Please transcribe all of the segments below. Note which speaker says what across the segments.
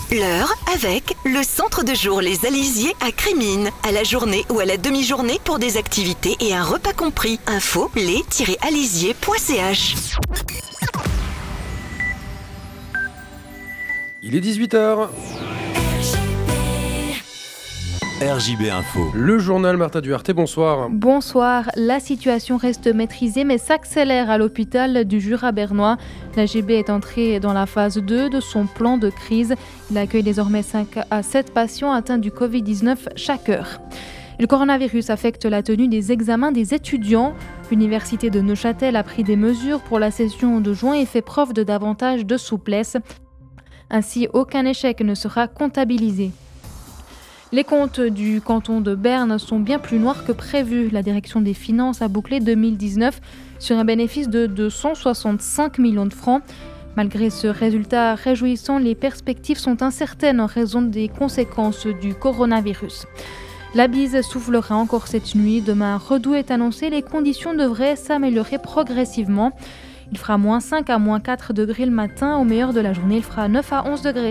Speaker 1: L'heure avec le centre de jour Les Alisiers à Crémines. À la journée ou à la demi-journée pour des activités et un repas compris. Info les-alisiers.ch.
Speaker 2: Il est 18h.
Speaker 3: RJB Info.
Speaker 2: Le journal Martha Duarte, bonsoir.
Speaker 4: Bonsoir, la situation reste maîtrisée mais s'accélère à l'hôpital du Jura bernois. L'AGB est entrée dans la phase 2 de son plan de crise. Il accueille désormais 5 à 7 patients atteints du Covid-19 chaque heure. Le coronavirus affecte la tenue des examens des étudiants. L'université de Neuchâtel a pris des mesures pour la session de juin et fait preuve de davantage de souplesse. Ainsi, aucun échec ne sera comptabilisé. Les comptes du canton de Berne sont bien plus noirs que prévu. La direction des finances a bouclé 2019 sur un bénéfice de 265 millions de francs. Malgré ce résultat réjouissant, les perspectives sont incertaines en raison des conséquences du coronavirus. La bise soufflera encore cette nuit. Demain, redoux est annoncé. Les conditions devraient s'améliorer progressivement. Il fera moins 5 à moins 4 degrés le matin. Au meilleur de la journée, il fera 9 à 11 degrés.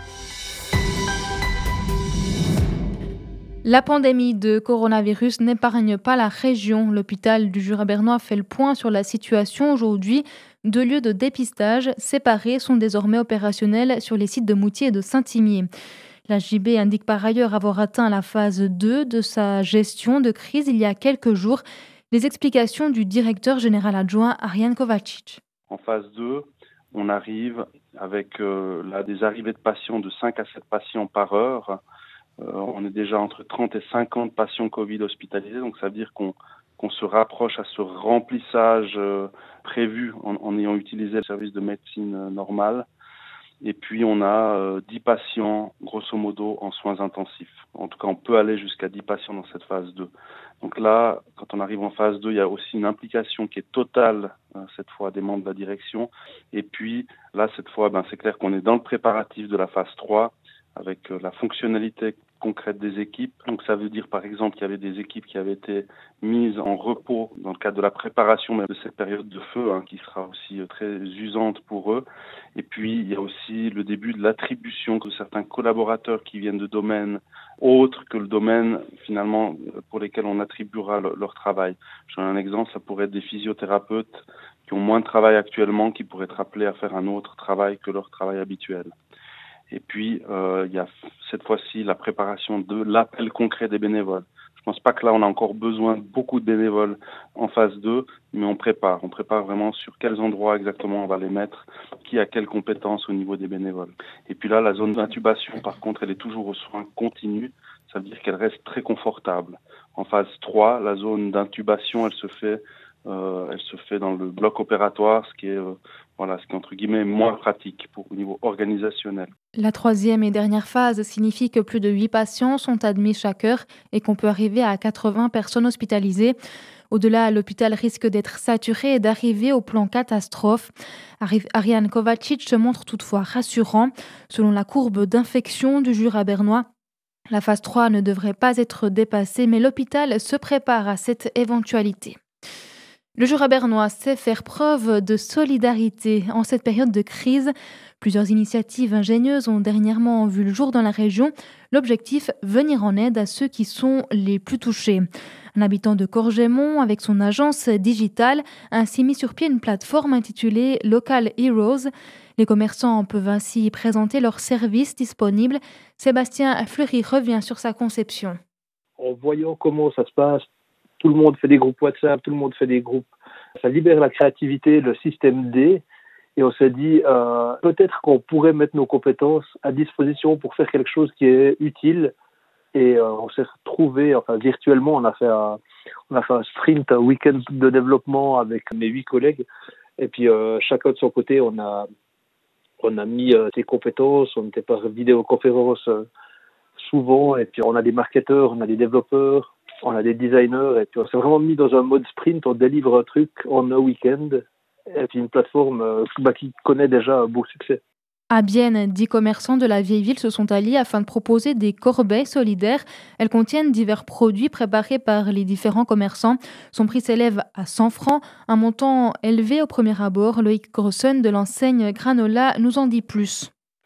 Speaker 4: La pandémie de coronavirus n'épargne pas la région. L'hôpital du Jura bernois fait le point sur la situation aujourd'hui. 2 lieux de dépistage séparés sont désormais opérationnels sur les sites de Moutier et de Saint-Imier. La JB indique par ailleurs avoir atteint la phase 2 de sa gestion de crise il y a quelques jours. Les explications du directeur général adjoint Arian Kovacic.
Speaker 5: En phase 2, on arrive avec des arrivées de patients de 5 à 7 patients par heure. On est déjà entre 30 et 50 patients Covid hospitalisés, donc ça veut dire qu'on se rapproche à ce remplissage prévu en ayant utilisé le service de médecine normale. Et puis on a 10 patients, grosso modo, en soins intensifs. En tout cas, on peut aller jusqu'à 10 patients dans cette phase 2. Donc là, quand on arrive en phase 2, il y a aussi une implication qui est totale, cette fois, des membres de la direction. Et puis là, cette fois, c'est clair qu'on est dans le préparatif de la phase 3, avec la fonctionnalité concrète des équipes. Donc ça veut dire par exemple qu'il y avait des équipes qui avaient été mises en repos dans le cadre de la préparation même de cette période de feu qui sera aussi très usante pour eux. Et puis il y a aussi le début de l'attribution de certains collaborateurs qui viennent de domaines autres que le domaine finalement pour lesquels on attribuera leur travail. Je donne un exemple, ça pourrait être des physiothérapeutes qui ont moins de travail actuellement, qui pourraient être appelés à faire un autre travail que leur travail habituel. Et puis, il y a cette fois-ci la préparation de l'appel concret des bénévoles. Je pense pas que là, on a encore besoin de beaucoup de bénévoles en phase 2, mais on prépare. On prépare vraiment sur quels endroits exactement on va les mettre, qui a quelles compétences au niveau des bénévoles. Et puis là, la zone d'intubation, par contre, elle est toujours aux soins continus. Ça veut dire qu'elle reste très confortable. En phase 3, la zone d'intubation, elle se fait dans le bloc opératoire, ce qui est entre guillemets moins pratique au niveau organisationnel.
Speaker 4: La troisième et dernière phase signifie que plus de 8 patients sont admis chaque heure et qu'on peut arriver à 80 personnes hospitalisées. Au-delà, l'hôpital risque d'être saturé et d'arriver au plan catastrophe. Arian Kovacic se montre toutefois rassurant. Selon la courbe d'infection du Jura bernois, la phase 3 ne devrait pas être dépassée, mais l'hôpital se prépare à cette éventualité. Le Jura bernois sait faire preuve de solidarité en cette période de crise. Plusieurs initiatives ingénieuses ont dernièrement vu le jour dans la région. L'objectif, venir en aide à ceux qui sont les plus touchés. Un habitant de Corgémont, avec son agence digitale, a ainsi mis sur pied une plateforme intitulée Local Heroes. Les commerçants peuvent ainsi présenter leurs services disponibles. Sébastien Fleury revient sur sa conception.
Speaker 6: En voyant comment ça se passe, tout le monde fait des groupes WhatsApp, tout le monde fait des groupes. Ça libère la créativité, le système D. Et on s'est dit, peut-être qu'on pourrait mettre nos compétences à disposition pour faire quelque chose qui est utile. Et on s'est retrouvé, virtuellement, on a fait un sprint, un week-end de développement avec mes 8 collègues. Et puis, chacun de son côté, on a mis ses compétences. On était par vidéoconférence souvent. Et puis, on a des marketeurs, on a des développeurs. On a des designers et puis on s'est vraiment mis dans un mode sprint, on délivre un truc en un week-end et puis une plateforme qui connaît déjà un beau succès.
Speaker 4: À Bienne, 10 commerçants de la vieille ville se sont alliés afin de proposer des corbeilles solidaires. Elles contiennent divers produits préparés par les différents commerçants. Son prix s'élève à 100 francs, un montant élevé au premier abord. Loïc Grossen de l'enseigne Granola nous en dit plus.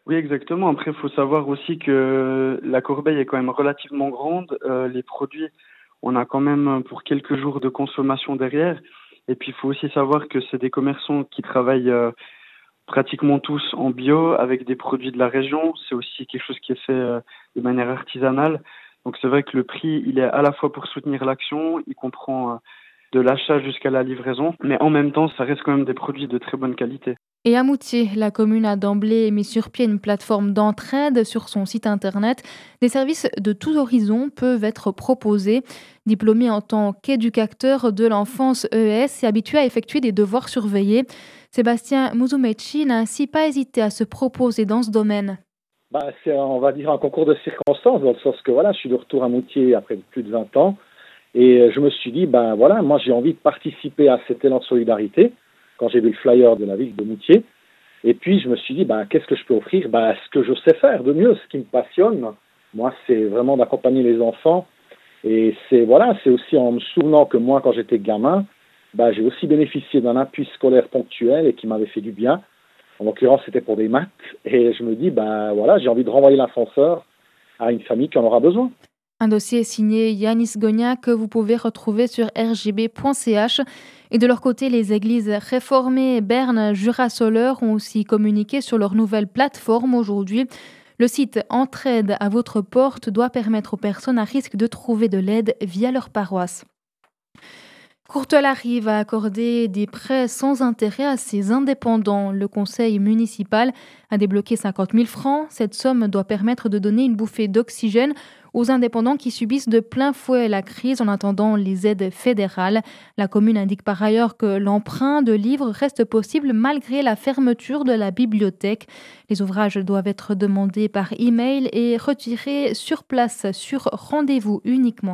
Speaker 7: Oui, exactement. Après, il faut savoir aussi que la corbeille est quand même relativement grande. Les produits, on a quand même pour quelques jours de consommation derrière. Et puis, il faut aussi savoir que c'est des commerçants qui travaillent pratiquement tous en bio avec des produits de la région. C'est aussi quelque chose qui est fait de manière artisanale. Donc, c'est vrai que le prix, il est à la fois pour soutenir l'action, il comprend de l'achat jusqu'à la livraison, mais en même temps, ça reste quand même des produits de très bonne qualité.
Speaker 4: Et à Moutier, la commune a d'emblée mis sur pied une plateforme d'entraide sur son site internet. Des services de tous horizons peuvent être proposés. Diplômé en tant qu'éducateur de l'enfance EES et habitué à effectuer des devoirs surveillés, Sébastien Musumeci n'a ainsi pas hésité à se proposer dans ce domaine.
Speaker 8: C'est, on va dire, un concours de circonstances, dans le sens que je suis de retour à Moutier après plus de 20 ans. Et je me suis dit, moi j'ai envie de participer à cet élan de solidarité quand j'ai vu le flyer de la ville de Moutier. Et puis je me suis dit, qu'est-ce que je peux offrir ? Ce que je sais faire de mieux, ce qui me passionne. Moi, c'est vraiment d'accompagner les enfants. Et c'est aussi en me souvenant que moi, quand j'étais gamin, j'ai aussi bénéficié d'un appui scolaire ponctuel et qui m'avait fait du bien. En l'occurrence, c'était pour des maths. Et je me dis, j'ai envie de renvoyer l'ascenseur à une famille qui en aura besoin.
Speaker 4: Un dossier signé Yanis Gonia que vous pouvez retrouver sur rgb.ch. Et de leur côté, les églises réformées Berne, Jura-Soleure ont aussi communiqué sur leur nouvelle plateforme aujourd'hui. Le site Entraide à votre porte doit permettre aux personnes à risque de trouver de l'aide via leur paroisse. Courtelarry va accorder des prêts sans intérêt à ses indépendants. Le conseil municipal a débloqué 50 000 francs. Cette somme doit permettre de donner une bouffée d'oxygène aux indépendants qui subissent de plein fouet la crise en attendant les aides fédérales. La commune indique par ailleurs que l'emprunt de livres reste possible malgré la fermeture de la bibliothèque. Les ouvrages doivent être demandés par email et retirés sur place sur rendez-vous uniquement.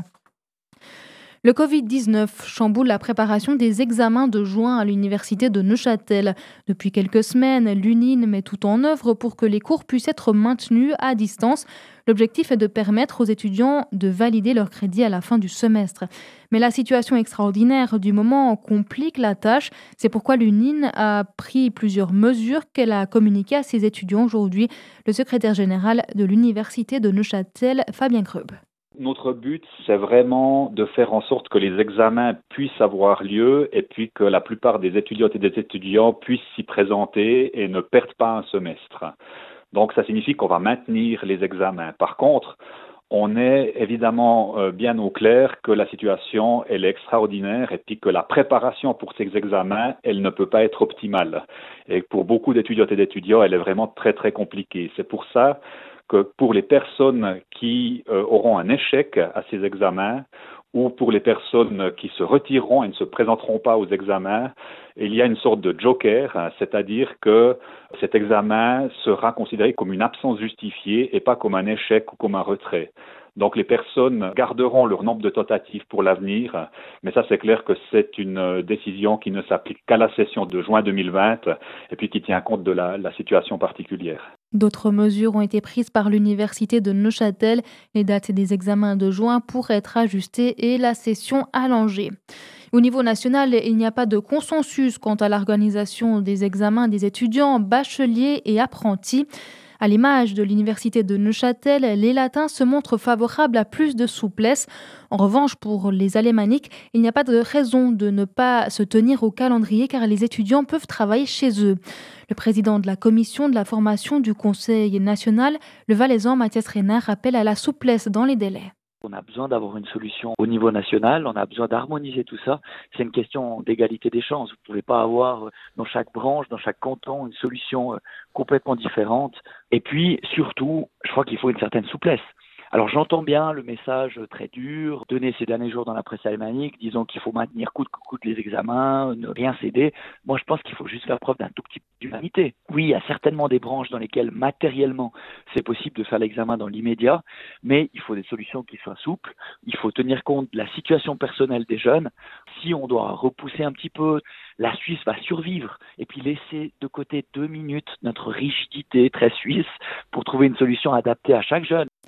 Speaker 4: Le Covid-19 chamboule la préparation des examens de juin à l'université de Neuchâtel. Depuis quelques semaines, l'UNIN met tout en œuvre pour que les cours puissent être maintenus à distance. L'objectif est de permettre aux étudiants de valider leur crédit à la fin du semestre. Mais la situation extraordinaire du moment complique la tâche. C'est pourquoi l'UNIN a pris plusieurs mesures qu'elle a communiquées à ses étudiants aujourd'hui. Le secrétaire général de l'université de Neuchâtel, Fabien Kreub.
Speaker 9: Notre but, c'est vraiment de faire en sorte que les examens puissent avoir lieu et puis que la plupart des étudiantes et des étudiants puissent s'y présenter et ne perdent pas un semestre. Donc, ça signifie qu'on va maintenir les examens. Par contre, on est évidemment bien au clair que la situation, elle est extraordinaire et puis que la préparation pour ces examens, elle ne peut pas être optimale. Et pour beaucoup d'étudiantes et d'étudiants, elle est vraiment très, très compliquée. C'est pour ça que pour les personnes qui auront un échec à ces examens ou pour les personnes qui se retireront et ne se présenteront pas aux examens, il y a une sorte de joker, c'est-à-dire que cet examen sera considéré comme une absence justifiée et pas comme un échec ou comme un retrait. Donc les personnes garderont leur nombre de tentatives pour l'avenir, mais ça c'est clair que c'est une décision qui ne s'applique qu'à la session de juin 2020 et puis qui tient compte de la situation particulière.
Speaker 4: D'autres mesures ont été prises par l'université de Neuchâtel. Les dates des examens de juin pourraient être ajustées et la session allongée. Au niveau national, il n'y a pas de consensus quant à l'organisation des examens des étudiants, bacheliers et apprentis. À l'image de l'université de Neuchâtel, les latins se montrent favorables à plus de souplesse. En revanche, pour les alémaniques, il n'y a pas de raison de ne pas se tenir au calendrier car les étudiants peuvent travailler chez eux. Le président de la commission de la formation du Conseil national, le Valaisan Mathias Reynard, appelle à la souplesse dans les délais.
Speaker 10: On a besoin d'avoir une solution au niveau national, on a besoin d'harmoniser tout ça. C'est une question d'égalité des chances. Vous ne pouvez pas avoir dans chaque branche, dans chaque canton, une solution complètement différente. Et puis, surtout, je crois qu'il faut une certaine souplesse. Alors j'entends bien le message très dur donné ces derniers jours dans la presse alémanique, disons qu'il faut maintenir coûte que coûte les examens, ne rien céder. Moi je pense qu'il faut juste faire preuve d'un tout petit peu d'humanité. Oui, il y a certainement des branches dans lesquelles matériellement c'est possible de faire l'examen dans l'immédiat, mais il faut des solutions qui soient souples, il faut tenir compte de la situation personnelle des jeunes. Si on doit repousser un petit peu, la Suisse va survivre et puis laisser de côté 2 minutes notre rigidité très suisse pour trouver une solution adaptée à chaque jeune.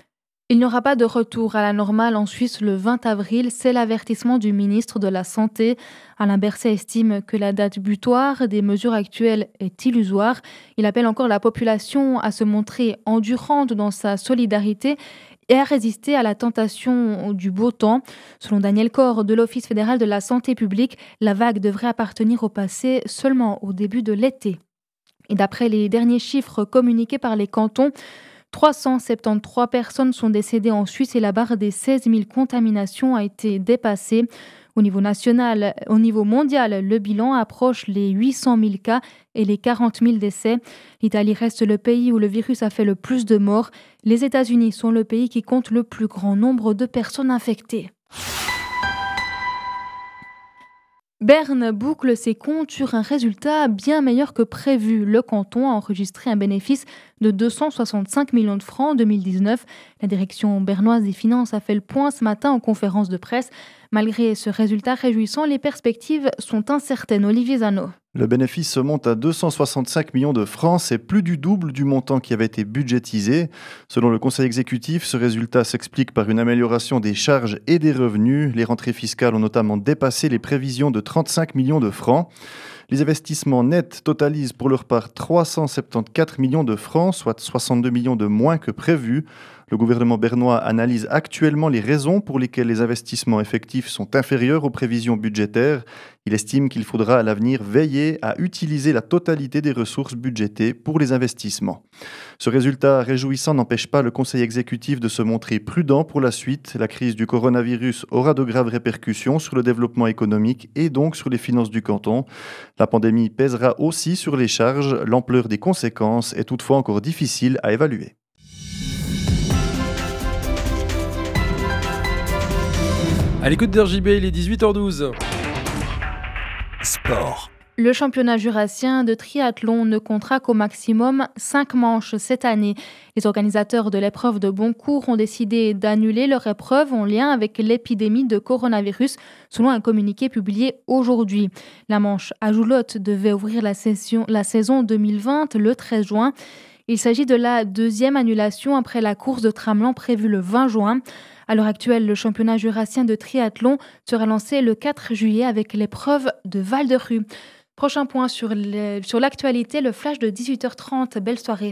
Speaker 4: Il n'y aura pas de retour à la normale en Suisse le 20 avril, c'est l'avertissement du ministre de la Santé. Alain Berset estime que la date butoir des mesures actuelles est illusoire. Il appelle encore la population à se montrer endurante dans sa solidarité et à résister à la tentation du beau temps. Selon Daniel Corr de l'Office fédéral de la santé publique, la vague devrait appartenir au passé seulement au début de l'été. Et d'après les derniers chiffres communiqués par les cantons, 373 personnes sont décédées en Suisse et la barre des 16 000 contaminations a été dépassée. Au niveau mondial, le bilan approche les 800 000 cas et les 40 000 décès. L'Italie reste le pays où le virus a fait le plus de morts. Les États-Unis sont le pays qui compte le plus grand nombre de personnes infectées. Berne boucle ses comptes sur un résultat bien meilleur que prévu. Le canton a enregistré un bénéfice de 265 millions de francs en 2019. La direction bernoise des finances a fait le point ce matin en conférence de presse. Malgré ce résultat réjouissant, les perspectives sont incertaines. Olivier Zano.
Speaker 11: Le bénéfice se monte à 265 millions de francs, c'est plus du double du montant qui avait été budgétisé. Selon le conseil exécutif, ce résultat s'explique par une amélioration des charges et des revenus. Les rentrées fiscales ont notamment dépassé les prévisions de 35 millions de francs. Les investissements nets totalisent pour leur part 374 millions de francs, soit 62 millions de moins que prévu. Le gouvernement bernois analyse actuellement les raisons pour lesquelles les investissements effectifs sont inférieurs aux prévisions budgétaires. Il estime qu'il faudra à l'avenir veiller à utiliser la totalité des ressources budgétées pour les investissements. Ce résultat réjouissant n'empêche pas le conseil exécutif de se montrer prudent pour la suite. La crise du coronavirus aura de graves répercussions sur le développement économique et donc sur les finances du canton. La pandémie pèsera aussi sur les charges. L'ampleur des conséquences est toutefois encore difficile à évaluer.
Speaker 2: À l'écoute d'RJB, il est 18h12.
Speaker 3: Sport.
Speaker 4: Le championnat jurassien de triathlon ne comptera qu'au maximum 5 manches cette année. Les organisateurs de l'épreuve de Boncourt ont décidé d'annuler leur épreuve en lien avec l'épidémie de coronavirus, selon un communiqué publié aujourd'hui. La manche à Joulotte devait ouvrir la saison 2020 le 13 juin. Il s'agit de la deuxième annulation après la course de Tramelan prévue le 20 juin. À l'heure actuelle, le championnat jurassien de triathlon sera lancé le 4 juillet avec l'épreuve de Val-de-Rue. Prochain point sur l'actualité, le flash de 18h30. Belle soirée.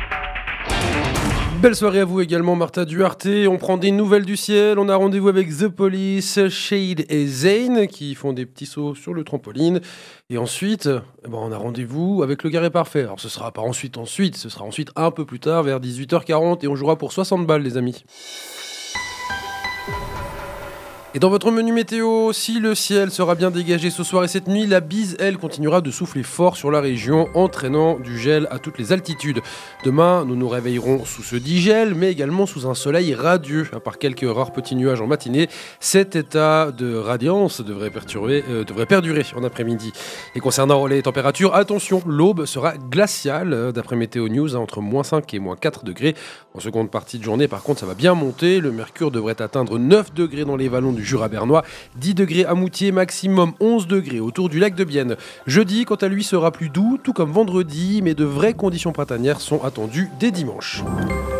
Speaker 2: Belle soirée à vous également, Martha Duarte. On prend des nouvelles du ciel. On a rendez-vous avec The Police, Shade et Zane qui font des petits sauts sur le trampoline. Et ensuite, on a rendez-vous avec le Garé Parfait. Alors ce sera pas ensuite, ce sera ensuite un peu plus tard, vers 18h40. Et on jouera pour 60 balles, les amis. Et dans votre menu météo, si le ciel sera bien dégagé ce soir et cette nuit, la bise, elle, continuera de souffler fort sur la région, entraînant du gel à toutes les altitudes. Demain, nous nous réveillerons sous ce dit gel, mais également sous un soleil radieux, à part quelques rares petits nuages en matinée. Cet état de radiance devrait perdurer en après-midi. Et concernant les températures, attention, l'aube sera glaciale, d'après Météo News, entre moins 5 et moins 4 degrés. En seconde partie de journée, par contre, ça va bien monter. Le mercure devrait atteindre 9 degrés dans les vallons du Jura bernois, 10 degrés à Moutier, maximum 11 degrés autour du lac de Bienne. Jeudi, quant à lui, sera plus doux, tout comme vendredi, mais de vraies conditions printanières sont attendues dès dimanche.